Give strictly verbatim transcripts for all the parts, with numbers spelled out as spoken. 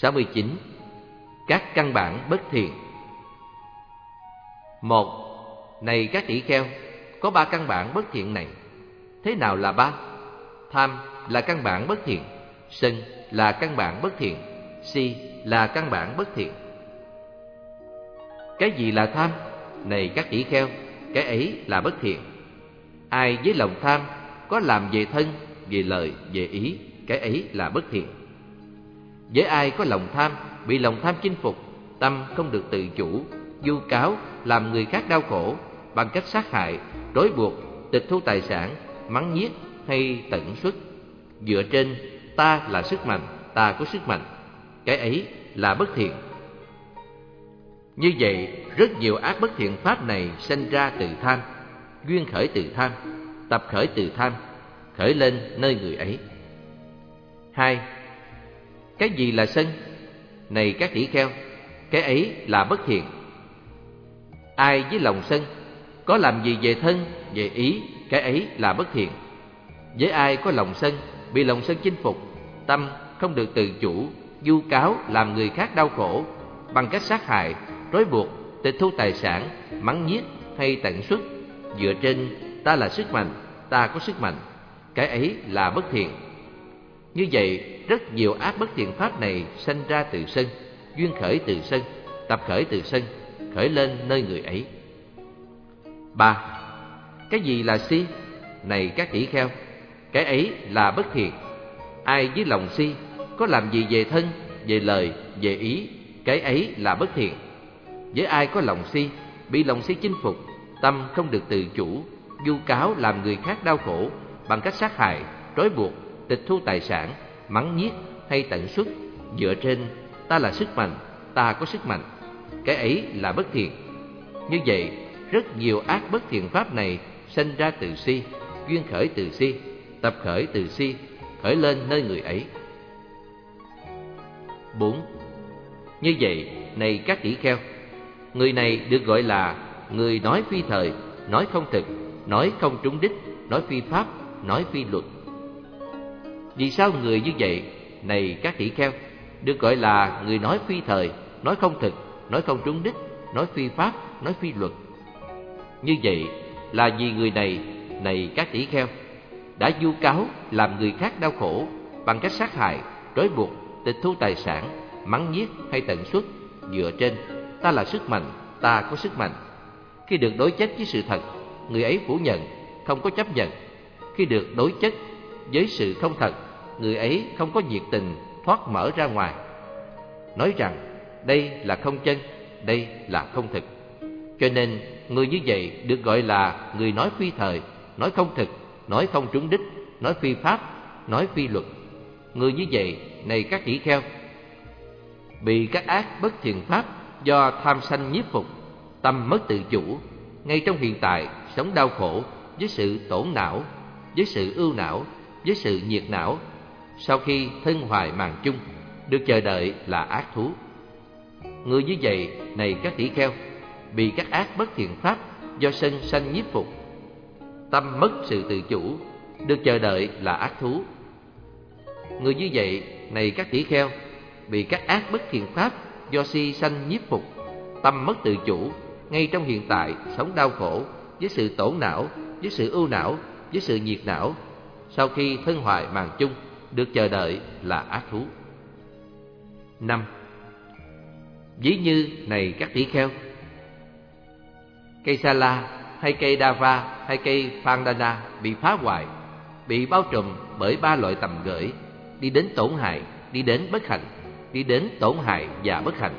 sáu mươi chín. Các căn bản bất thiện. Một. Này các tỷ kheo, có ba căn bản bất thiện này. Thế nào là ba? Tham là căn bản bất thiện, sân là căn bản bất thiện, si là căn bản bất thiện. Cái gì là tham? Này các tỷ kheo, cái ấy là bất thiện. Ai với lòng tham có làm về thân, về lời, về ý, cái ấy là bất thiện. Với ai có lòng tham, bị lòng tham chinh phục, tâm không được tự chủ, vu cáo, làm người khác đau khổ bằng cách sát hại, trói buộc, tịch thu tài sản, mắng nhiếc hay tận xuất, dựa trên ta là sức mạnh, ta có sức mạnh, cái ấy là bất thiện. Như vậy, rất nhiều ác bất thiện pháp này sanh ra từ tham, duyên khởi từ tham, tập khởi từ tham, khởi lên nơi người ấy. Hai. Cái gì là sân? Này các tỷ kheo, cái ấy là bất thiện. Ai với lòng sân có làm gì về thân, về ý, cái ấy là bất thiện. Với ai có lòng sân, bị lòng sân chinh phục, tâm không được tự chủ, vu cáo, làm người khác đau khổ bằng cách sát hại, trói buộc, tịch thu tài sản, mắng nhiếc hay tận xuất, dựa trên ta là sức mạnh, ta có sức mạnh, cái ấy là bất thiện. Như vậy, rất nhiều ác bất thiện pháp này sanh ra từ sân, duyên khởi từ sân, tập khởi từ sân, khởi lên nơi người ấy. Ba. Cái gì là si? Này các tỷ kheo, cái ấy là bất thiện. Ai với lòng si có làm gì về thân, về lời, về ý, cái ấy là bất thiện. Với ai có lòng si, bị lòng si chinh phục, tâm không được tự chủ, vu cáo, làm người khác đau khổ bằng cách sát hại, trói buộc, tịch thu tài sản, mắng nhiếc hay tận xuất, dựa trên ta là sức mạnh, ta có sức mạnh, cái ấy là bất thiện. Như vậy, rất nhiều ác bất thiện pháp này sanh ra từ si, duyên khởi từ si, tập khởi từ si, khởi lên nơi người ấy. Bốn. Như vậy, này các tỷ kheo, người này được gọi là người nói phi thời, nói không thực, nói không trúng đích, nói phi pháp, nói phi luật. Vì sao người như vậy, này các tỷ kheo, được gọi là người nói phi thời, nói không thực, nói không trúng đích, nói phi pháp, nói phi luật? Như vậy là vì người này, này các tỷ kheo, đã vu cáo, làm người khác đau khổ bằng cách sát hại, trói buộc, tịch thu tài sản, mắng nhiếc hay tận xuất, dựa trên ta là sức mạnh, ta có sức mạnh. Khi được đối chất với sự thật, người ấy phủ nhận, không có chấp nhận. Khi được đối chất với sự không thật, người ấy không có nhiệt tình thoát mở ra ngoài, nói rằng đây là không chân, đây là không thực. Cho nên người như vậy được gọi là người nói phi thời, nói không thực, nói không trúng đích, nói phi pháp, nói phi luật. Người như vậy, này các tỷ kheo, bị các ác bất thiện pháp do tham sanh nhiếp phục, tâm mất tự chủ, ngay trong hiện tại sống đau khổ với sự tổn não, với sự ưu não, với sự nhiệt não. Sau khi thân hoài màng chung, được chờ đợi là ác thú. Người như vậy, này các tỷ kheo, bị các ác bất thiện pháp do sân sanh nhiếp phục, tâm mất sự tự chủ, được chờ đợi là ác thú. Người như vậy, này các tỷ kheo, bị các ác bất thiện pháp do si sanh nhiếp phục, tâm mất tự chủ, ngay trong hiện tại sống đau khổ với sự tổn não, với sự ưu não, với sự nhiệt não. Sau khi thân hoại màng chung, được chờ đợi là ác thú. Năm. Ví như, này các tỷ kheo, cây sa la hay cây đava hay cây pandana bị phá hoại, bị bao trùm bởi ba loại tầm gửi, đi đến tổn hại, đi đến bất hạnh, đi đến tổn hại và bất hạnh.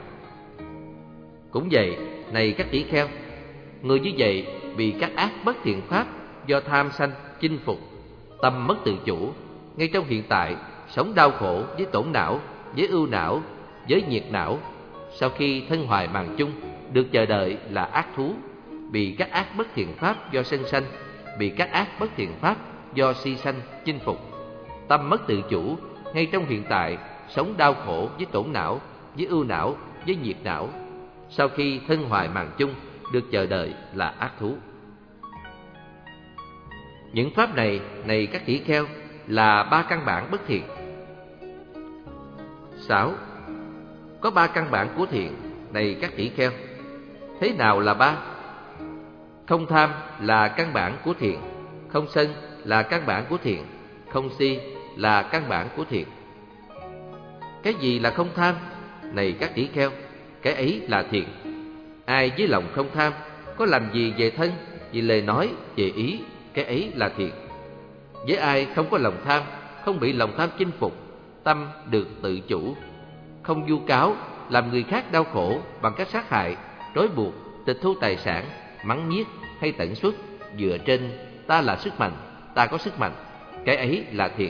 Cũng vậy, này các tỷ kheo, người như vậy bị các ác bất thiện pháp do tham sanh chinh phục, tâm mất tự chủ, ngay trong hiện tại sống đau khổ với tổn não, với ưu não, với nhiệt não. Sau khi thân hoài màng chung, được chờ đợi là ác thú, bị các ác bất thiện pháp do sân sanh, bị các ác bất thiện pháp do si sanh chinh phục, tâm mất tự chủ, ngay trong hiện tại sống đau khổ với tổn não, với ưu não, với nhiệt não. Sau khi thân hoài màng chung, được chờ đợi là ác thú. Những pháp này, này các tỷ kheo, là ba căn bản bất thiện. Sáu. có ba căn bản của thiện, này các tỷ kheo. Thế nào là ba? Không tham là căn bản của thiện, không sân là căn bản của thiện, không si là căn bản của thiện. Cái gì là không tham? Này các tỷ kheo, cái ấy là thiện. Ai với lòng không tham, có làm gì về thân, về lời nói, về ý, cái ấy là thiện. Với ai không có lòng tham, không bị lòng tham chinh phục, tâm được tự chủ, không vu cáo, làm người khác đau khổ bằng cách sát hại, trói buộc, tịch thu tài sản, mắng nhiếc hay tận xuất, dựa trên ta là sức mạnh, ta có sức mạnh, cái ấy là thiện.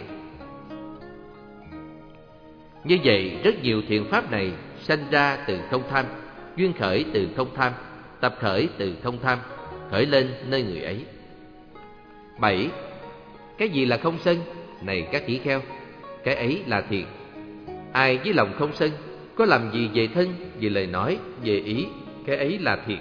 Như vậy, rất nhiều thiện pháp này sanh ra từ không tham, duyên khởi từ không tham, tập khởi từ không tham, khởi lên nơi người ấy. Bảy. Cái gì là không sân? Này các tỷ kheo, cái ấy là thiện. Ai với lòng không sân, có làm gì về thân, về lời nói, về ý, cái ấy là thiện.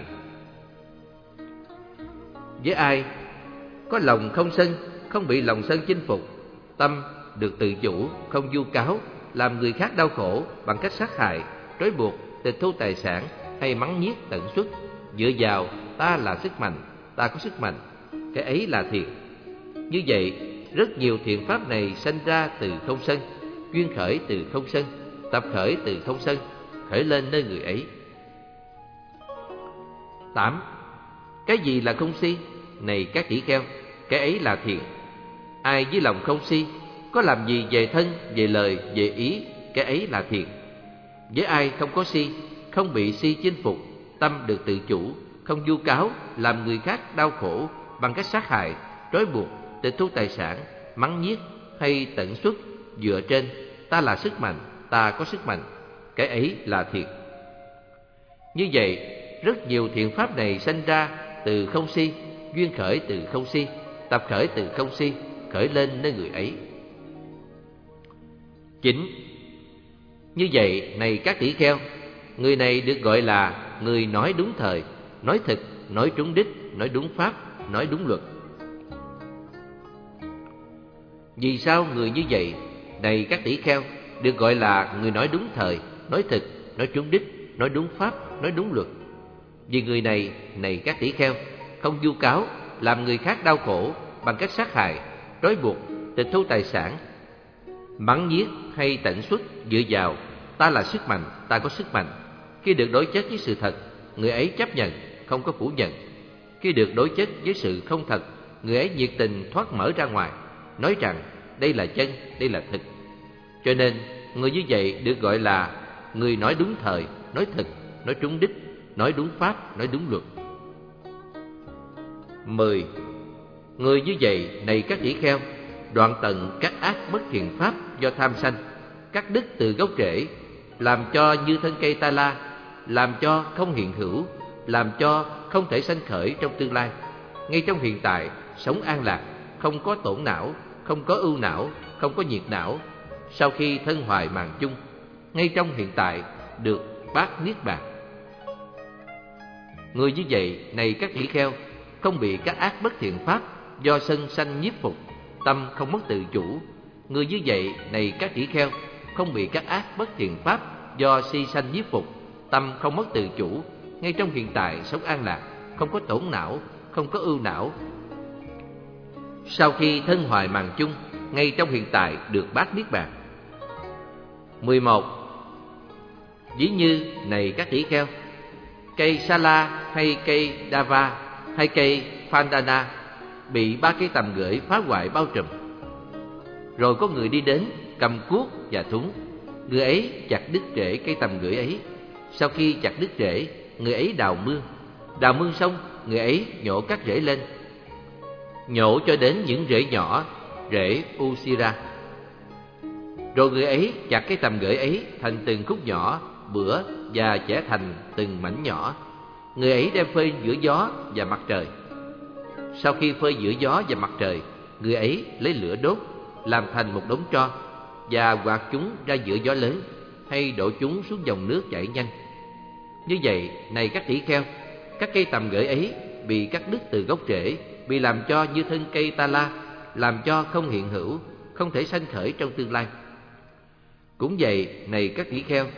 Với ai có lòng không sân, không bị lòng sân chinh phục, tâm được tự chủ, không vu cáo, làm người khác đau khổ bằng cách sát hại, trói buộc, tịch thu tài sản hay mắng nhiếc tận xuất, dựa vào ta là sức mạnh, ta có sức mạnh, cái ấy là thiện. Như vậy, rất nhiều thiện pháp này sanh ra từ không sân, duyên khởi từ không sân, tập khởi từ không sân, khởi lên nơi người ấy. Tám. Cái gì là không si? Này các tỷ kheo, cái ấy là thiện. Ai với lòng không si, có làm gì về thân, về lời, về ý, cái ấy là thiện. Với ai không có si, không bị si chinh phục, tâm được tự chủ, không vu cáo, làm người khác đau khổ bằng cách sát hại, trói buộc, tịch thu tài sản, mắng nhiếc hay tận xuất, dựa trên ta là sức mạnh, ta có sức mạnh, cái ấy là thiện. Như vậy, rất nhiều thiện pháp này sanh ra từ không si, duyên khởi từ không si, tập khởi từ không si, khởi lên nơi người ấy. Chín. Như vậy, này các tỷ kheo, người này được gọi là người nói đúng thời, nói thực, nói trúng đích, nói đúng pháp, nói đúng luật. Vì sao người như vậy, này các tỷ kheo, được gọi là người nói đúng thời, nói thực, nói trúng đích, nói đúng pháp, nói đúng luật? Vì người này, này các tỷ kheo, không vu cáo, làm người khác đau khổ bằng cách sát hại, trói buộc, tịch thu tài sản, mắng nhiếc hay tận xuất, dựa vào ta là sức mạnh, ta có sức mạnh. Khi được đối chất với sự thật, người ấy chấp nhận, không có phủ nhận. Khi được đối chất với sự không thật, người ấy nhiệt tình thoát mở ra ngoài, nói rằng đây là chân, đây là thực. Cho nên, người như vậy được gọi là người nói đúng thời, nói thực, nói trúng đích, nói đúng pháp, nói đúng luật. Mười. Người như vậy, này các tỷ kheo, đoạn tận các ác bất thiện pháp do tham sanh, cắt đứt từ gốc rễ, làm cho như thân cây ta la, làm cho không hiện hữu, làm cho không thể sanh khởi trong tương lai. Ngay trong hiện tại, sống an lạc, không có tổn não, không có ưu não, không có nhiệt não. Sau khi thân hoại màng chung, ngay trong hiện tại được bát niết bàn. Người như vậy, này các tỷ kheo, không bị các ác bất thiện pháp do sân sanh nhiếp phục, tâm không mất tự chủ. Người như vậy, này các tỷ kheo, không bị các ác bất thiện pháp do si sanh nhiếp phục, tâm không mất tự chủ, ngay trong hiện tại sống an lạc, không có tổn não, không có ưu não. Sau khi thân hoại màng chung, ngay trong hiện tại được bát niết bàn. Mười một. Ví như, này các tỷ kheo, cây sa la hay cây đava hay cây pandana bị ba cây tầm gửi phá hoại bao trùm. Rồi có người đi đến, cầm cuốc và thúng, người ấy chặt đứt rễ cây tầm gửi ấy. Sau khi chặt đứt rễ, người ấy đào mương. Đào mương xong, người ấy nhổ các rễ lên, nhổ cho đến những rễ nhỏ, rễ Usira. Rồi người ấy chặt cái tầm gửi ấy thành từng khúc nhỏ, bữa và chẻ thành từng mảnh nhỏ. Người ấy đem phơi giữa gió và mặt trời. Sau khi phơi giữa gió và mặt trời, người ấy lấy lửa đốt, làm thành một đống tro và quạt chúng ra giữa gió lớn, hay đổ chúng xuống dòng nước chảy nhanh. Như vậy, này các tỷ kheo, các cây tầm gửi ấy bị cắt đứt từ gốc rễ, bị làm cho như thân cây ta la, làm cho không hiện hữu, không thể sanh khởi trong tương lai. Cũng vậy, này các tỷ kheo,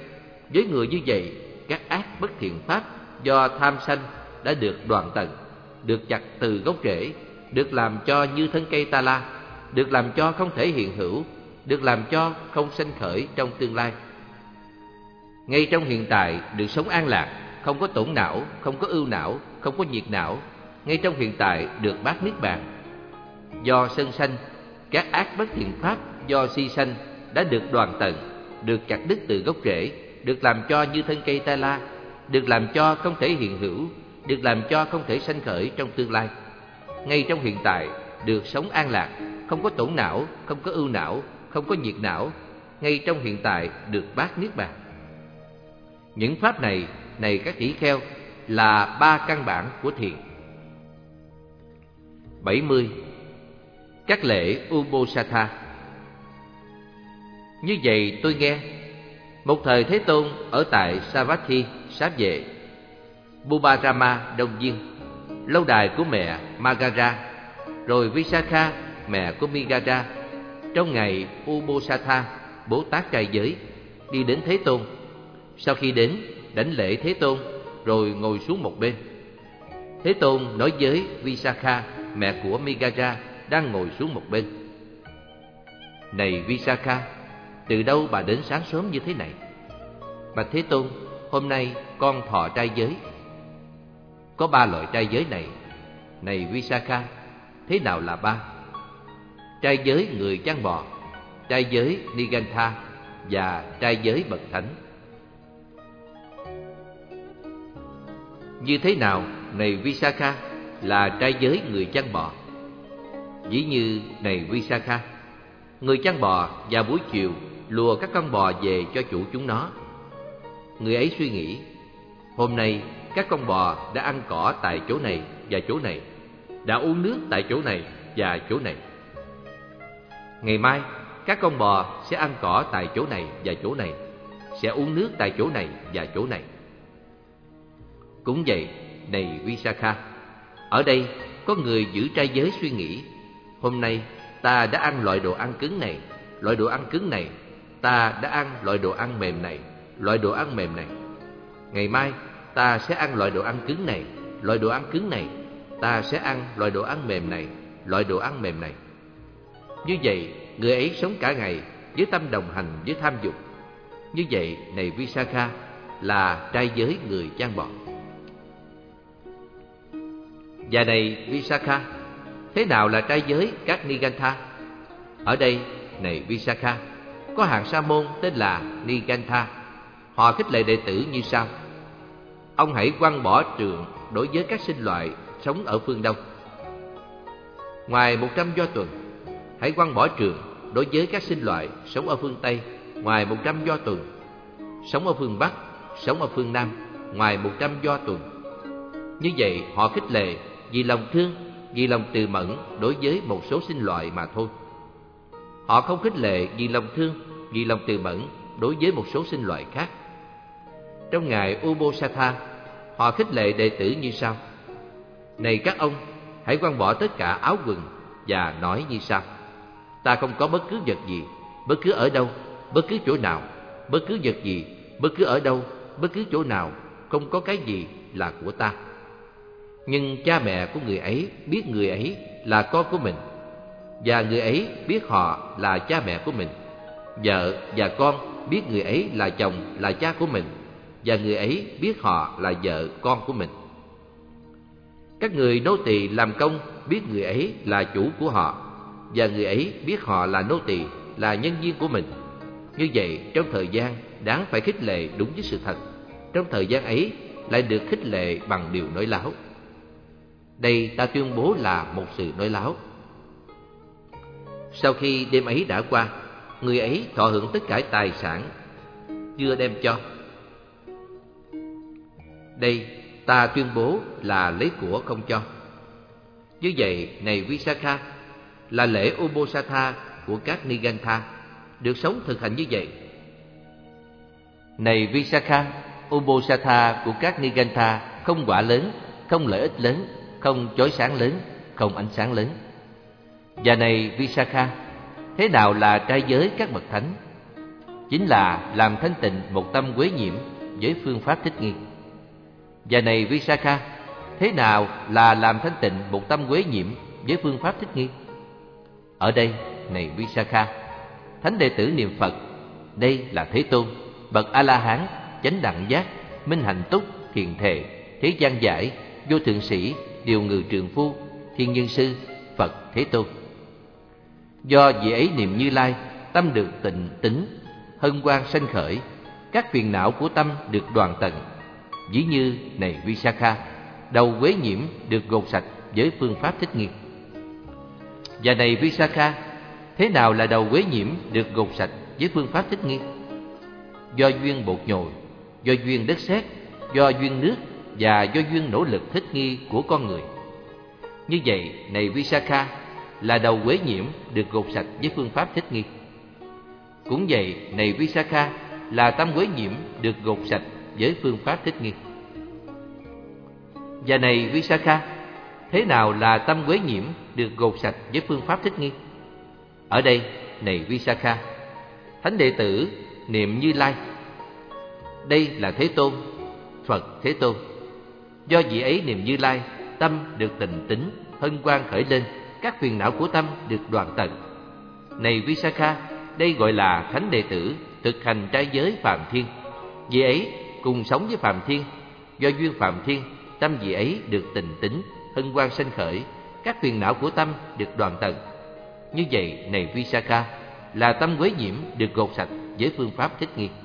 Với người như vậy, các ác bất thiện pháp do tham sanh đã được đoạn tận, được chặt từ gốc rễ, được làm cho như thân cây ta la, được làm cho không thể hiện hữu, được làm cho không sanh khởi trong tương lai. Ngay trong hiện tại được sống an lạc, không có tổn não, không có ưu não, không có nhiệt não. Ngay trong hiện tại được bát niết bàn. Do sân sanh, các ác bất thiện pháp do si sanh đã được đoạn tận, được chặt đứt từ gốc rễ, được làm cho như thân cây ta la, được làm cho không thể hiện hữu, được làm cho không thể sanh khởi trong tương lai. Ngay trong hiện tại được sống an lạc, không có tổn não, không có ưu não, không có nhiệt não. Ngay trong hiện tại được bát niết bàn. Những pháp này, này các tỷ kheo, là ba căn bản của thiền. bảy mươi. Các lễ Uposatha. Như vậy tôi nghe, một thời Thế Tôn ở tại Savatthi, Sáp Vệ, Bubarama, Đông Viên, lâu đài của mẹ Magara, rồi Visakha, mẹ của Migara, trong ngày Uposatha, Bố Tát trai giới, đi đến Thế Tôn. Sau khi đến, đảnh lễ Thế Tôn, rồi ngồi xuống một bên. Thế Tôn nói với Visakha, mẹ của Migara, đang ngồi xuống một bên: Này Visakha, từ đâu bà đến sáng sớm như thế này? Bạch Thế Tôn, hôm nay con thọ trai giới. Có ba loại trai giới này. Này Visakha, thế nào là ba? Trai giới người chăn bò, trai giới Nigantha và trai giới bậc thánh. Như thế nào, này Visakha, là trai giới người chăn bò? Dĩ như, này Visakha, người chăn bò vào buổi chiều lùa các con bò về cho chủ chúng nó. Người ấy suy nghĩ, hôm nay các con bò đã ăn cỏ tại chỗ này và chỗ này, đã uống nước tại chỗ này và chỗ này. Ngày mai các con bò sẽ ăn cỏ tại chỗ này và chỗ này, sẽ uống nước tại chỗ này và chỗ này. Cũng vậy, này Visakha, ở đây có người giữ trai giới suy nghĩ, hôm nay ta đã ăn loại đồ ăn cứng này, loại đồ ăn cứng này, ta đã ăn loại đồ ăn mềm này, loại đồ ăn mềm này. Ngày mai ta sẽ ăn loại đồ ăn cứng này, loại đồ ăn cứng này, ta sẽ ăn loại đồ ăn mềm này, loại đồ ăn mềm này. Như vậy, người ấy sống cả ngày với tâm đồng hành với tham dục. Như vậy, này Visakha, là trai giới người chăn bò. Và này Visakha, thế nào là trai giới các Nigantha? Ở đây, này Visakha, có hạng sa môn tên là Nigantha. Họ khích lệ đệ tử như sau: Ông hãy quăng bỏ trượng đối với các sinh loại sống ở phương Đông. Ngoài một trăm do tuần, hãy quăng bỏ trượng đối với các sinh loại sống ở phương Tây. Ngoài một trăm do tuần, sống ở phương Bắc, sống ở phương Nam. Ngoài một trăm do tuần. Như vậy họ khích lệ vì lòng thương, vì lòng từ mẫn đối với một số sinh loại mà thôi. Họ không khích lệ vì lòng thương, vì lòng từ mẫn đối với một số sinh loại khác. Trong ngày Uposatha, họ khích lệ đệ tử như sau: Này các ông, hãy quăng bỏ tất cả áo quần và nói như sau: Ta không có bất cứ vật gì, bất cứ ở đâu, bất cứ chỗ nào, bất cứ vật gì, bất cứ ở đâu, bất cứ chỗ nào, không có cái gì là của ta. Nhưng cha mẹ của người ấy biết người ấy là con của mình, và người ấy biết họ là cha mẹ của mình. Vợ và con biết người ấy là chồng, là cha của mình, và người ấy biết họ là vợ, con của mình. Các người nô tỳ làm công biết người ấy là chủ của họ, và người ấy biết họ là nô tỳ, là nhân viên của mình. Như vậy, trong thời gian đáng phải khích lệ đúng với sự thật, trong thời gian ấy lại được khích lệ bằng điều nói láo. Đây ta tuyên bố là một sự nói láo. Sau khi đêm ấy đã qua, người ấy thọ hưởng tất cả tài sản chưa đem cho. Đây ta tuyên bố là lấy của không cho. Như vậy, này Visakha, là lễ Uposatha của các Nigantha, được sống thực hành như vậy. Này Visakha, Uposatha của các Nigantha không quả lớn, không lợi ích lớn, không chói sáng lớn, không ánh sáng lớn. Và này Visakha, thế nào là trai giới các bậc thánh? chính là làm thanh tịnh một tâm quế nhiễm với phương pháp thích nghi. Và này Visakha, thế nào là làm thanh tịnh một tâm quế nhiễm với phương pháp thích nghi? Ở đây, này Visakha, thánh đệ tử niệm Phật, đây là Thế Tôn, bậc A-la-hán, chánh đẳng giác, minh hạnh túc, thiền thệ, thế gian giải, vô thượng sĩ, điều ngự trượng phu, thiên nhân sư, Phật Thế Tôn. Do vị ấy niệm Như Lai, tâm được tịnh tính, hân hoan sanh khởi, các phiền não của tâm được đoạn tận. Ví như này Visakha, đầu quế nhiễm được gột sạch với phương pháp thích nghi. Và này Visakha, thế nào là đầu quế nhiễm được gột sạch với phương pháp thích nghi? Do duyên bột nhồi, do duyên đất sét, do duyên nước và do duyên nỗ lực thích nghi của con người. Như vậy, này Visakha, là đầu quế nhiễm được gột sạch với phương pháp thích nghi. Cũng vậy, này Visakha, là tâm quế nhiễm được gột sạch với phương pháp thích nghi. Và này Visakha, thế nào là tâm quế nhiễm được gột sạch với phương pháp thích nghi? Ở đây, này Visakha, thánh đệ tử niệm Như Lai, đây là Thế Tôn, Phật Thế Tôn. Do vị ấy niệm Như Lai, tâm được tịnh tính, hân hoan khởi lên, các phiền não của tâm được đoạn tận. Này Visakha, đây gọi là thánh đệ tử thực hành trai giới Phạm Thiên. Vị ấy cùng sống với Phạm Thiên, do duyên Phạm Thiên, tâm vị ấy được tịnh tính, hân hoan sanh khởi, các phiền não của tâm được đoạn tận. Như vậy, này Visakha, là tâm quế nhiễm được gột sạch với phương pháp thích nghi.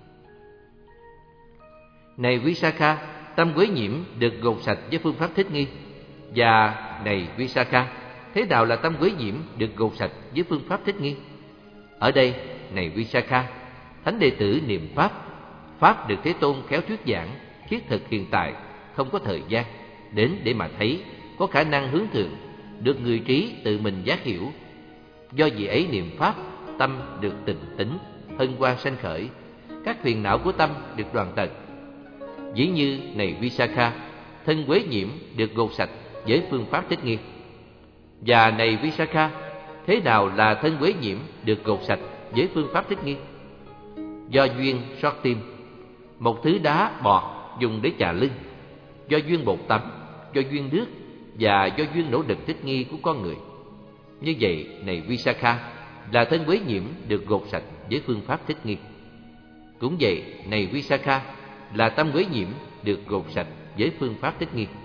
Này Visakha, tâm quế nhiễm được gột sạch với phương pháp thích nghi. Và này Visakha, thế nào là tâm quế nhiễm được gột sạch với phương pháp thích nghi? Ở đây, này Visakha, thánh đệ tử niệm Pháp, Pháp được Thế Tôn khéo thuyết giảng, thiết thực hiện tại, không có thời gian, đến để mà thấy, có khả năng hướng thượng, được người trí tự mình giác hiểu. Do vị ấy niệm Pháp, tâm được tịnh tính, hân hoan sanh khởi, các phiền não của tâm được đoạn tận. Ví như này Visakha, thân quế nhiễm được gột sạch với phương pháp thích nghi. Và này Visakha, thế nào là thân quế nhiễm được gột sạch với phương pháp thích nghi? Do duyên xót tim, một thứ đá bọt dùng để chà lưng, do duyên bột tắm, do duyên nước và do duyên nỗ lực thích nghi của con người. Như vậy, này Visakha, là thân quế nhiễm được gột sạch với phương pháp thích nghi. Cũng vậy, này Visakha, là tâm quế nhiễm được gột sạch với phương pháp thích nghi.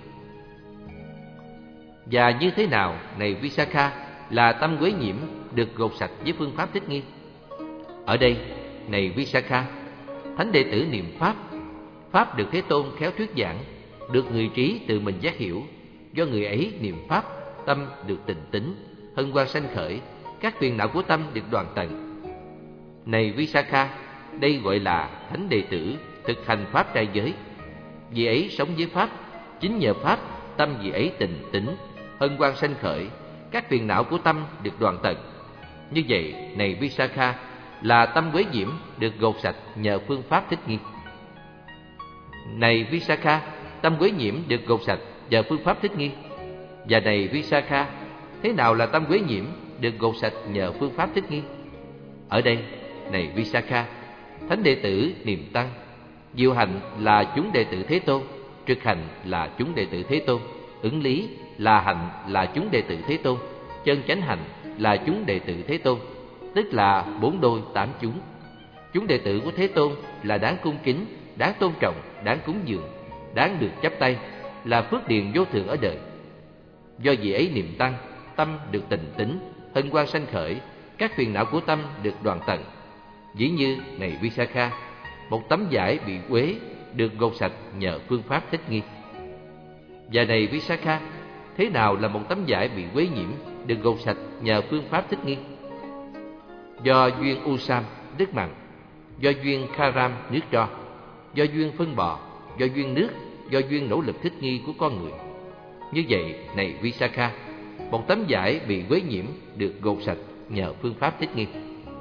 Và như thế nào, này Visakha, là tâm quế nhiễm được gột sạch với phương pháp thích nghi? Ở đây, này Visakha, thánh đệ tử niệm Pháp, Pháp được Thế Tôn khéo thuyết giảng, được người trí tự mình giác hiểu. Do người ấy niệm Pháp, tâm được tịnh tính, hân hoan sanh khởi, các phiền não của tâm được đoạn tận. Này Visakha, đây gọi là thánh đệ tử thực hành Pháp trai giới. Vì ấy sống với Pháp, chính nhờ Pháp, tâm vì ấy tịnh tính, hân hoan sanh khởi, các phiền não của tâm được đoạn tận. Như vậy, này Visakha, là tâm quế nhiễm được gột sạch nhờ phương pháp thích nghi. Này Visakha, tâm quế nhiễm được gột sạch nhờ phương pháp thích nghi. Và này Visakha, thế nào là tâm quế nhiễm được gột sạch nhờ phương pháp thích nghi? Ở đây, này Visakha, thánh đệ tử niệm Tăng, diệu hạnh là chúng đệ tử Thế Tôn, trực hành là chúng đệ tử Thế Tôn, ứng lý là hạnh là chúng đệ tử Thế Tôn, chân chánh hạnh là chúng đệ tử Thế Tôn, tức là bốn đôi tám chúng. Chúng đệ tử của Thế Tôn là đáng cung kính, đáng tôn trọng, đáng cúng dường, đáng được chắp tay, là phước điền vô thượng ở đời. Do vị ấy niệm Tăng, tâm được tịnh tính, hân hoan sanh khởi, các phiền não của tâm được đoạn tận. Ví như này Visakha, một tấm vải bị uế được gột sạch nhờ phương pháp thích nghi. Và này Visakha, thế nào là một tấm vải bị uế nhiễm được gột sạch nhờ phương pháp thích nghi? Do duyên Usam, nước mặn, do duyên Kharam, nước tro, do duyên phân bò, do duyên nước, do duyên nỗ lực thích nghi của con người. Như vậy, này Visakha, một tấm vải bị uế nhiễm được gột sạch nhờ phương pháp thích nghi.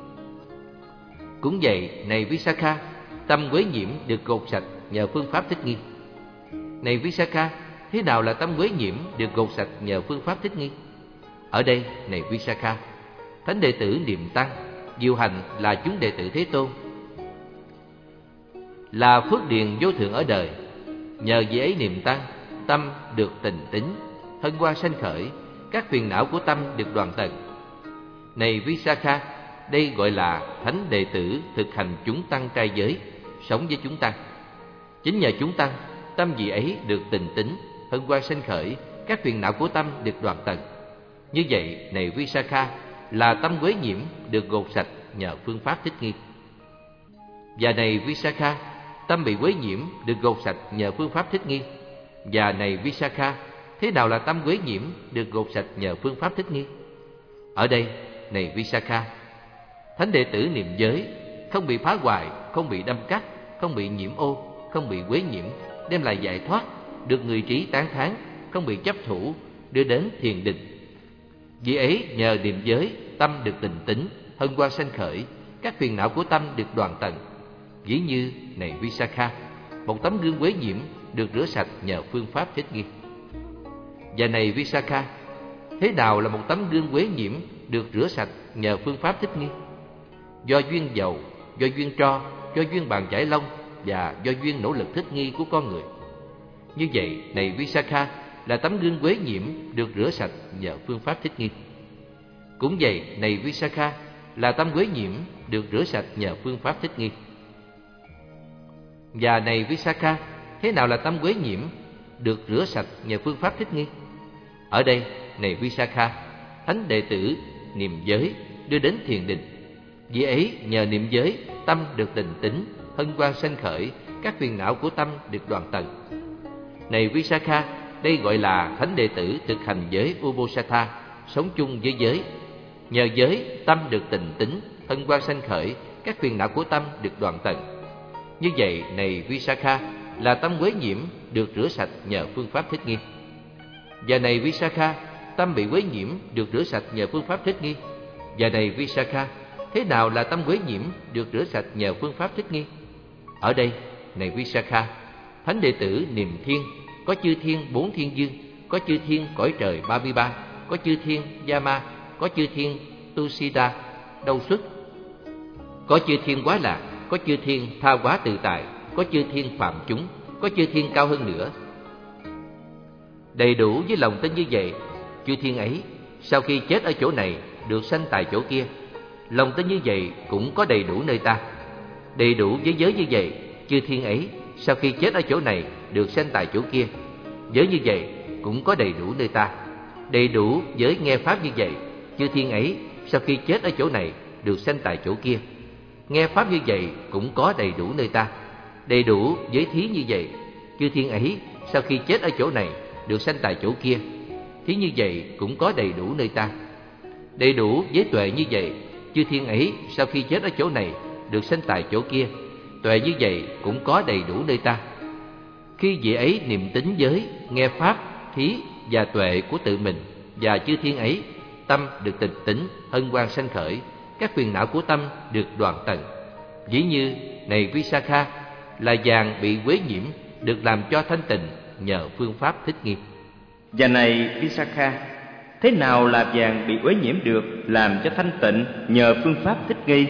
Cũng vậy, này Visakha, tâm uế nhiễm được gột sạch nhờ phương pháp thích nghi. Này Visakha, thế nào là tâm uế nhiễm được gột sạch nhờ phương pháp thích nghi? Ở đây, này Visakha, thánh đệ tử niệm Tăng, diệu hành là chúng đệ tử Thế Tôn, là phước điền vô thượng ở đời. Nhờ vị ấy niệm tăng, tâm được tình tín, hân hoan sanh khởi, các phiền não của tâm được đoạn tận. Này Visakha, đây gọi là thánh đệ tử thực hành chúng tăng trai giới, sống với chúng tăng. Chính nhờ chúng tăng, tâm vị ấy được tình tín, hân hoan sanh khởi, các phiền não của tâm được đoạn tận. Như vậy, này Visakha, là tâm quế nhiễm được gột sạch nhờ phương pháp thích nghi. Và này Visakha, tâm bị quế nhiễm được gột sạch nhờ phương pháp thích nghi. Và này Visakha, thế nào là tâm quế nhiễm được gột sạch nhờ phương pháp thích nghi? Ở đây, này Visakha, thánh đệ tử niệm giới, không bị phá hoại, không bị đâm cắt, không bị nhiễm ô, không bị quế nhiễm, đem lại giải thoát, được người trí tán thán, không bị chấp thủ, đưa đến thiền định. Vì ấy nhờ niệm giới, tâm được tình tín, hân hoan sanh khởi, các phiền não của tâm được đoạn tận. Ví như này Visakha, một tấm gương quế nhiễm được rửa sạch nhờ phương pháp thích nghi. Và này Visakha, thế nào là một tấm gương quế nhiễm được rửa sạch nhờ phương pháp thích nghi? Do duyên dầu, do duyên tro, do duyên bàn chải lông và do duyên nỗ lực thích nghi của con người. Như vậy, này Visakha, là tấm gương quế nhiễm được rửa sạch nhờ phương pháp thích nghi. Cũng vậy, này Visakha, là tấm quế nhiễm được rửa sạch nhờ phương pháp thích nghi. Và này Visakha, thế nào là tâm quế nhiễm được rửa sạch nhờ phương pháp thích nghi? Ở đây, này Visakha, thánh đệ tử niệm giới đưa đến thiền định. Vì ấy nhờ niệm giới, tâm được tình tín, hân hoan sanh khởi, các phiền não của tâm được đoạn tận. Này Visakha, đây gọi là thánh đệ tử thực hành giới Uposatha, sống chung với giới. Nhờ giới, tâm được tình tín, hân hoan sanh khởi, các phiền não của tâm được đoạn tận. Như vậy, này Visakha, là tâm quế nhiễm được rửa sạch nhờ phương pháp thích nghi. Và này Visakha, tâm bị quế nhiễm được rửa sạch nhờ phương pháp thích nghi. Và này Visakha, thế nào là tâm quế nhiễm được rửa sạch nhờ phương pháp thích nghi? Ở đây, này Visakha, thánh đệ tử niệm thiên, có chư thiên bốn thiên dương, có chư thiên cõi trời ba mươi ba, có chư thiên Yama, có chư thiên Tusita, đâu xuất, có chư thiên quá lạc, có chư thiên tha hóa tự tại, có chư thiên phạm chúng, có chư thiên cao hơn nữa. Đầy đủ với lòng tin như vậy, chư thiên ấy sau khi chết ở chỗ này được sanh tại chỗ kia. Lòng tin như vậy cũng có đầy đủ nơi ta. Đầy đủ với giới như vậy, chư thiên ấy sau khi chết ở chỗ này được sanh tại chỗ kia. Giới như vậy cũng có đầy đủ nơi ta. Đầy đủ với nghe pháp như vậy, chư thiên ấy sau khi chết ở chỗ này được sanh tại chỗ kia. Nghe pháp như vậy cũng có đầy đủ nơi ta. Đầy đủ với thí như vậy, chư thiên ấy sau khi chết ở chỗ này được sanh tại chỗ kia. Thí như vậy cũng có đầy đủ nơi ta. Đầy đủ với tuệ như vậy, chư thiên ấy sau khi chết ở chỗ này được sanh tại chỗ kia. Tuệ như vậy cũng có đầy đủ nơi ta. Khi vị ấy niệm tính giới, nghe pháp, thí và tuệ của tự mình và chư thiên ấy, tâm được tịch tỉnh, hân hoan sanh khởi, các phiền não của tâm được đoạn tận. Ví như này Visakha, là vàng bị quế nhiễm được làm cho thanh tịnh nhờ phương pháp thích nghi. Và này Visakha, thế nào là vàng bị uế nhiễm được làm cho thanh tịnh nhờ phương pháp thích nghi?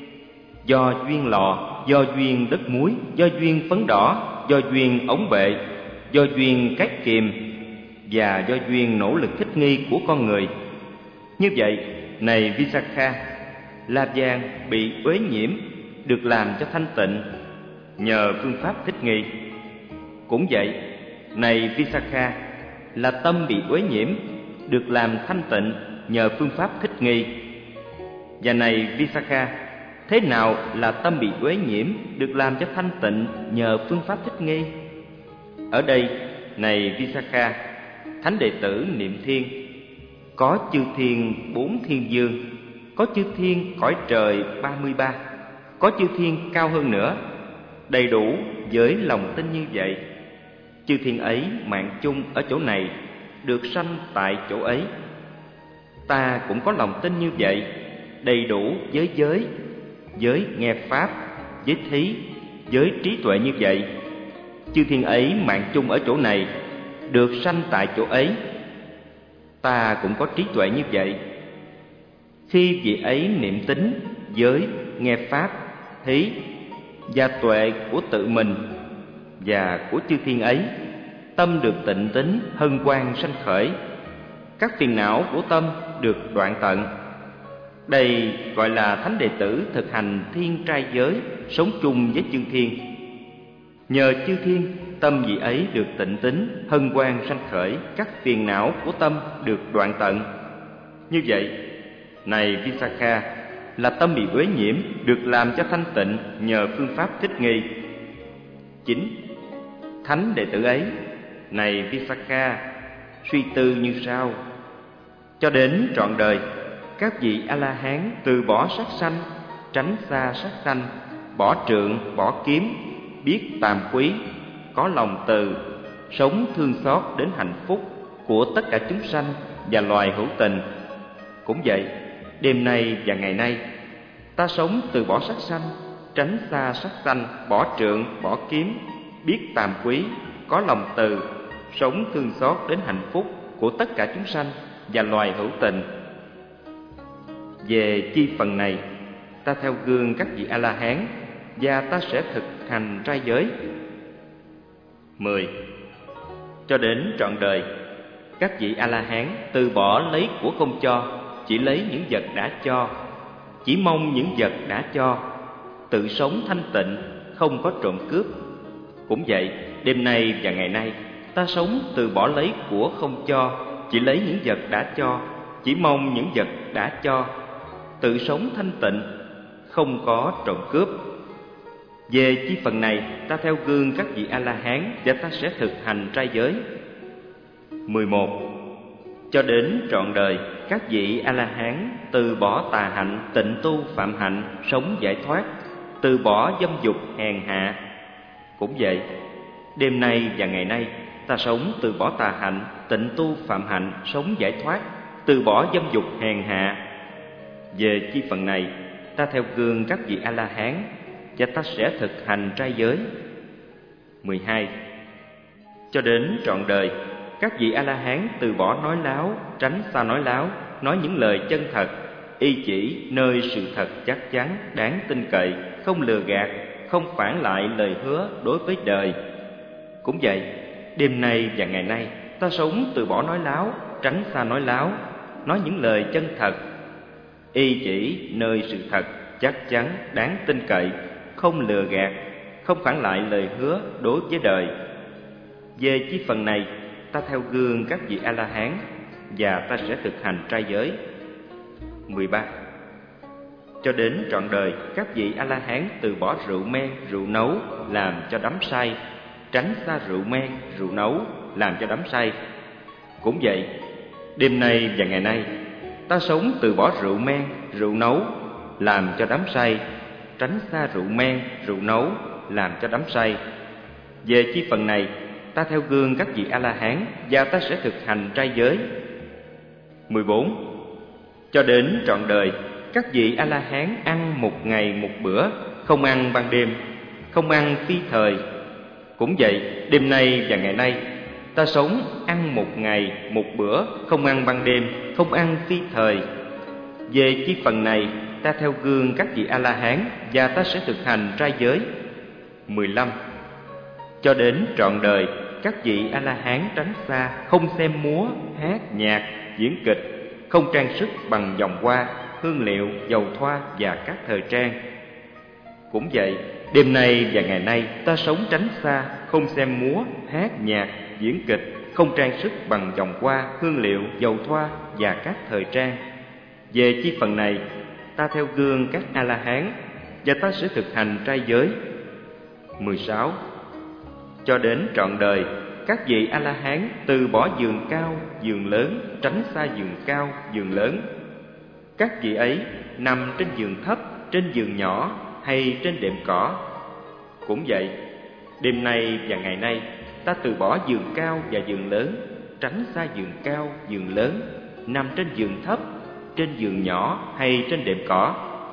Do duyên lò, do duyên đất muối, do duyên phấn đỏ, do duyên ống bệ, do duyên cát kiềm và do duyên nỗ lực thích nghi của con người. Như vậy, này Visakha, là vàng bị uế nhiễm được làm cho thanh tịnh nhờ phương pháp thích nghi. Cũng vậy, này Visakha, là tâm bị uế nhiễm được làm thanh tịnh nhờ phương pháp thích nghi. Và này Visakha, thế nào là tâm bị uế nhiễm được làm cho thanh tịnh nhờ phương pháp thích nghi? Ở đây, này Visakha, thánh đệ tử niệm thiên, có chư thiên bốn thiên dương, có chư thiên cõi trời ba mươi ba, có chư thiên cao hơn nữa. Đầy đủ với lòng tin như vậy, chư thiên ấy mạng chung ở chỗ này được sanh tại chỗ ấy. Ta cũng có lòng tin như vậy, đầy đủ với giới, với nghe pháp, với thí, với trí tuệ như vậy. Chư thiên ấy mạng chung ở chỗ này được sanh tại chỗ ấy. Ta cũng có trí tuệ như vậy. Khi vị ấy niệm tính, giới, nghe pháp, thí và tuệ của tự mình và của chư thiên ấy, tâm được tịnh tín hân hoan sanh khởi, các phiền não của tâm được đoạn tận. Đây gọi là thánh đệ tử thực hành thiên trai giới, sống chung với chư thiên. Nhờ chư thiên, tâm vị ấy được tịnh tín hân hoan sanh khởi, các phiền não của tâm được đoạn tận. Như vậy, này Visakha, là tâm bị uế nhiễm được làm cho thanh tịnh nhờ phương pháp thích nghi. Chín. Thánh đệ tử ấy, này Visakha, suy tư như sau: cho đến trọn đời, các vị A-la-hán từ bỏ sát sanh, tránh xa sát sanh, bỏ trượng, bỏ kiếm, biết tàm quý, có lòng từ, sống thương xót đến hạnh phúc của tất cả chúng sanh và loài hữu tình. Cũng vậy, đêm nay và ngày nay, ta sống từ bỏ sát sanh, tránh xa sát sanh, bỏ trượng, bỏ kiếm, biết tàm quý, có lòng từ, sống thương xót đến hạnh phúc của tất cả chúng sanh và loài hữu tình. Về chi phần này, ta theo gương các vị A-la-hán và ta sẽ thực hành trai giới. Mười. Cho đến trọn đời, các vị A-la-hán từ bỏ lấy của không cho, chỉ lấy những vật đã cho, chỉ mong những vật đã cho, tự sống thanh tịnh, không có trộm cướp. Cũng vậy, đêm nay và ngày nay, ta sống từ bỏ lấy của không cho, chỉ lấy những vật đã cho, chỉ mong những vật đã cho, tự sống thanh tịnh, không có trộm cướp. Về chi phần này, ta theo gương các vị A-la-hán và ta sẽ thực hành trai giới. Mười một. Cho đến trọn đời, các vị A-la-hán từ bỏ tà hạnh, tịnh tu phạm hạnh, sống giải thoát, từ bỏ dâm dục hèn hạ. Cũng vậy, đêm nay và ngày nay, ta sống từ bỏ tà hạnh, tịnh tu phạm hạnh, sống giải thoát, từ bỏ dâm dục hèn hạ. Về chi phần này, ta theo gương các vị A-la-hán và ta sẽ thực hành trai giới. Mười hai. Cho đến trọn đời, các vị A-la-hán từ bỏ nói láo, tránh xa nói láo, nói những lời chân thật, y chỉ nơi sự thật chắc chắn, đáng tin cậy, không lừa gạt, không phản lại lời hứa đối với đời. Cũng vậy, đêm nay và ngày nay, ta sống từ bỏ nói láo, tránh xa nói láo, nói những lời chân thật, y chỉ nơi sự thật chắc chắn, đáng tin cậy, không lừa gạt, không phản lại lời hứa đối với đời. Về chi phần này, ta theo gương các vị A-la-hán và ta sẽ thực hành trai giới. Mười ba. Cho đến trọn đời, các vị A-la-hán từ bỏ rượu men, rượu nấu làm cho đắm say, tránh xa rượu men, rượu nấu làm cho đắm say. Cũng vậy, đêm nay và ngày nay, ta sống từ bỏ rượu men, rượu nấu làm cho đắm say, tránh xa rượu men, rượu nấu làm cho đắm say. Về chi phần này, ta theo gương các vị A-la-hán và ta sẽ thực hành trai giới. Mười bốn. Cho đến trọn đời, các vị A-la-hán ăn một ngày một bữa, không ăn ban đêm, không ăn phi thời. Cũng vậy, đêm nay và ngày nay, ta sống ăn một ngày một bữa, không ăn ban đêm, không ăn phi thời. Về chi phần này, ta theo gương các vị A-la-hán và ta sẽ thực hành trai giới. Mười lăm. Cho đến trọn đời, các vị A-la-hán tránh xa, không xem múa, hát, nhạc, diễn kịch, không trang sức bằng vòng hoa, hương liệu, dầu thoa và các thời trang. Cũng vậy, đêm nay và ngày nay, ta sống tránh xa, không xem múa, hát, nhạc, diễn kịch, không trang sức bằng vòng hoa, hương liệu, dầu thoa và các thời trang. Về chi phần này, ta theo gương các A-la-hán và ta sẽ thực hành trai giới. Mười sáu. Cho đến trọn đời, các vị A-la-hán từ bỏ giường cao, giường lớn, tránh xa giường cao, giường lớn. Các vị ấy nằm trên giường thấp, trên giường nhỏ hay trên đệm cỏ. Cũng vậy, đêm nay và ngày nay, ta từ bỏ giường cao và giường lớn, tránh xa giường cao, giường lớn, nằm trên giường thấp, trên giường nhỏ hay trên đệm cỏ.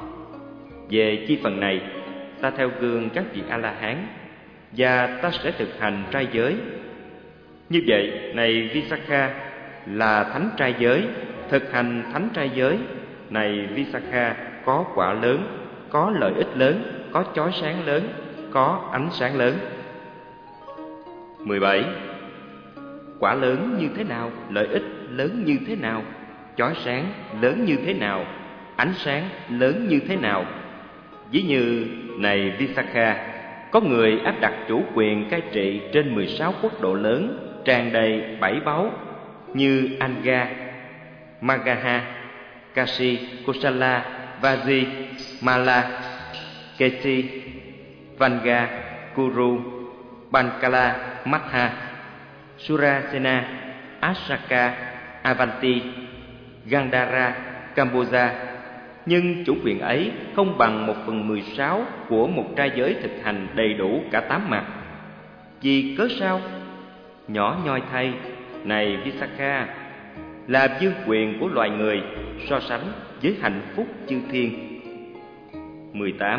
Về chi phần này, ta theo gương các vị A-la-hán và ta sẽ thực hành trai giới. Như vậy, này Visakha, là thánh trai giới, thực hành thánh trai giới. Này Visakha, có quả lớn, có lợi ích lớn, có chói sáng lớn, có ánh sáng lớn. mười bảy. Quả lớn như thế nào, lợi ích lớn như thế nào, chói sáng lớn như thế nào, ánh sáng lớn như thế nào. Ví như này Visakha, có người áp đặt chủ quyền cai trị trên mười sáu quốc độ lớn tràn đầy bảy báu như Anga, Magaha, Kashi, Kosala, Vaji, Mala, Kesi, Vanga, Kuru, Bankala, Matha, Surasena, Asaka, Avanti, Gandhara, Cambodia. Nhưng chủ quyền ấy không bằng một phần mười sáu của một trai giới thực hành đầy đủ cả tám mặt. Vì cớ sao? Nhỏ nhoi thay, này Visakha, là vương quyền của loài người so sánh với hạnh phúc chư thiên. mười tám.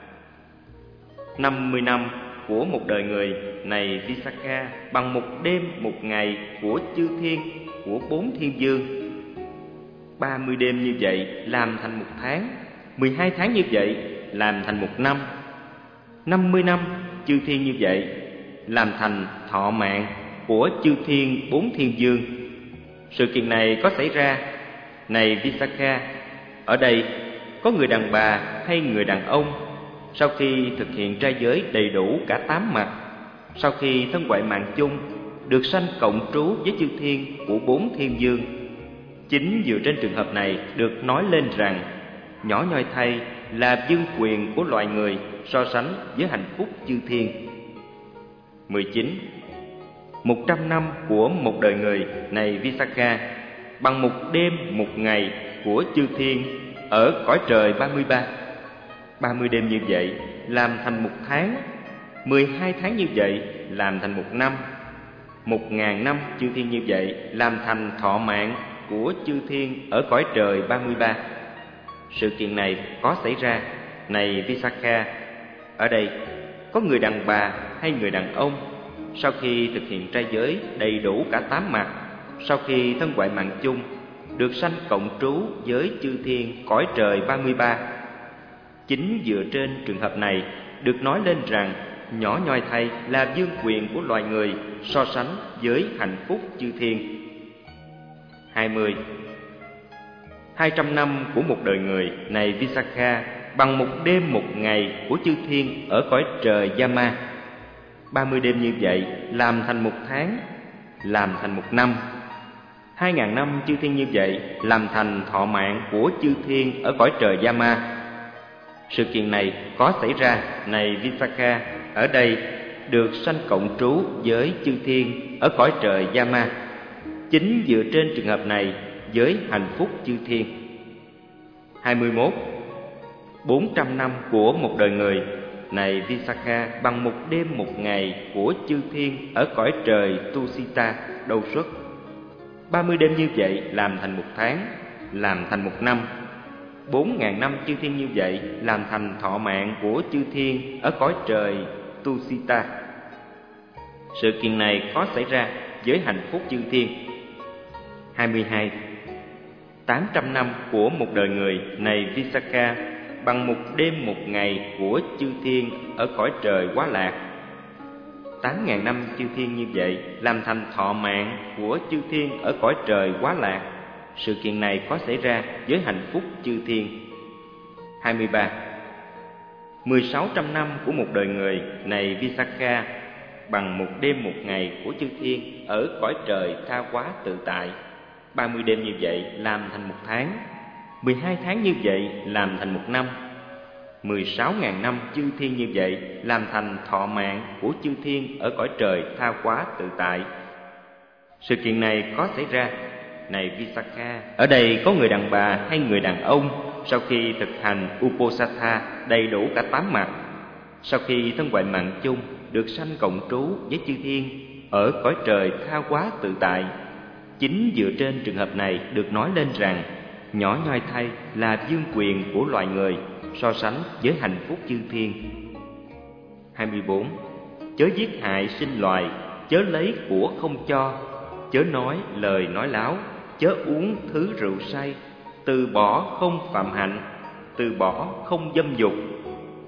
năm mươi năm của một đời người, này Visakha, bằng một đêm một ngày của chư thiên, của bốn thiên vương. ba mươi đêm như vậy làm thành một tháng, mười hai tháng như vậy làm thành một năm, năm mươi năm chư thiên như vậy làm thành thọ mạng của chư thiên bốn thiên vương. Sự kiện này có xảy ra, này Visakha, ở đây có người đàn bà hay người đàn ông sau khi thực hiện trai giới đầy đủ cả tám mặt, sau khi thân ngoại mạng chung, được sanh cộng trú với chư thiên của bốn thiên vương. Chính dựa trên trường hợp này được nói lên rằng nhỏ nhoi thay là vương quyền của loài người so sánh với hạnh phúc chư thiên. mười chín. Một trăm năm của một đời người, này Visakha, bằng một đêm một ngày của chư thiên ở cõi trời ba mươi ba. ba mươi đêm như vậy làm thành một tháng, mười hai tháng như vậy làm thành một năm, một ngàn năm chư thiên như vậy làm thành thọ mạng của chư thiên ở cõi trời ba mươi ba. Sự kiện này có xảy ra, này Visakha, ở đây có người đàn bà hay người đàn ông sau khi thực hiện trai giới đầy đủ cả tám mặt, sau khi thân ngoại mạng chung, được sanh cộng trú với chư thiên cõi trời ba mươi ba. Chính dựa trên trường hợp này được nói lên rằng nhỏ nhoi thay là vương quyền của loài người so sánh với hạnh phúc chư thiên. hai mươi. Hai trăm năm của một đời người, này Visakha, bằng một đêm một ngày của chư thiên ở cõi trời Yama. ba mươi đêm như vậy làm thành một tháng, làm thành một năm. Hai ngàn năm chư thiên như vậy làm thành thọ mạng của chư thiên ở cõi trời Yama. Sự kiện này có xảy ra, này Visakha, ở đây được sanh cộng trú với chư thiên ở cõi trời Yama. Chính dựa trên trường hợp này với hạnh phúc chư thiên. hai mươi mốt. Bốn trăm năm của một đời người, này Visakha, bằng một đêm một ngày của chư thiên ở cõi trời Tusita đâu xuất. ba mươi đêm như vậy làm thành một tháng, làm thành một năm. Bốn ngàn năm chư thiên như vậy làm thành thọ mạng của chư thiên ở cõi trời Tusita. Sự kiện này có xảy ra với hạnh phúc chư thiên. hai mươi hai. Tám trăm năm của một đời người, này Visakha, bằng một đêm một ngày của chư thiên ở cõi trời Quá Lạc. Tám ngàn năm chư thiên như vậy làm thành thọ mạng của chư thiên ở cõi trời Quá Lạc. Sự kiện này có xảy ra với hạnh phúc chư thiên. hai mươi ba. Mười sáu trăm năm của một đời người, này Visakha, bằng một đêm một ngày của chư thiên ở cõi trời Tha Quá tự tại. Ba mươi đêm như vậy làm thành một tháng, mười hai tháng như vậy làm thành một năm, mười sáu ngàn năm chư thiên như vậy làm thành thọ mạng của chư thiên ở cõi trời Tha Quá tự tại. Sự kiện này có xảy ra, này Visakha, ở đây có người đàn bà hay người đàn ông sau khi thực hành Uposatha đầy đủ cả tám mặt, sau khi thân ngoại mạng chung, được sanh cộng trú với chư thiên ở cõi trời Tha Quá tự tại. Chính dựa trên trường hợp này được nói lên rằng nhỏ nhoi thay là vương quyền của loài người so sánh với hạnh phúc chư thiên. hai mươi bốn. Chớ giết hại sinh loài, chớ lấy của không cho, chớ nói lời nói láo, chớ uống thứ rượu say, từ bỏ không phạm hạnh, từ bỏ không dâm dục,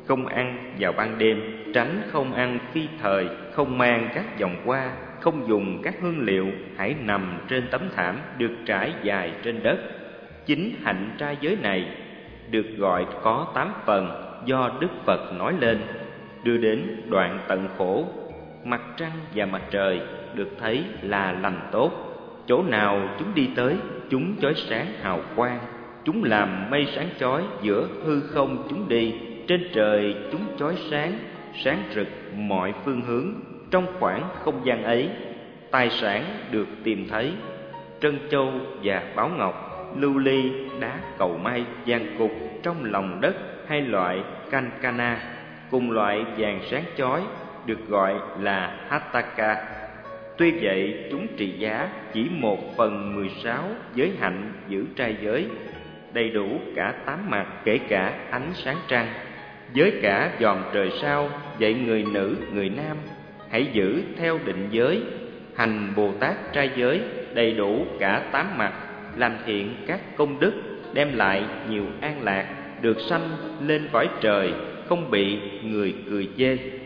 không ăn vào ban đêm, tránh không ăn phi thời, không mang các vòng hoa, không dùng các hương liệu, hãy nằm trên tấm thảm được trải dài trên đất. Chính hạnh trai giới này được gọi có tám phần do Đức Phật nói lên, đưa đến đoạn tận khổ. Mặt trăng và mặt trời được thấy là lành tốt, chỗ nào chúng đi tới, chúng chói sáng hào quang. Chúng làm mây sáng chói, giữa hư không chúng đi, trên trời chúng chói sáng, sáng rực mọi phương hướng. Trong khoảng không gian ấy, tài sản được tìm thấy, trân châu và bảo ngọc, lưu ly, đá cầu may, vàng cục trong lòng đất, hay loại kankana, cùng loại vàng sáng chói được gọi là hataka. Tuy vậy, chúng trị giá chỉ một phần mười sáu giới hạnh giữ trai giới, đầy đủ cả tám mặt, kể cả ánh sáng trăng. Với cả dòm trời sao, vậy người nữ, người nam, hãy giữ theo định giới, hành Bồ Tát trai giới, đầy đủ cả tám mặt, làm thiện các công đức, đem lại nhiều an lạc, được sanh lên cõi trời, không bị người cười chê.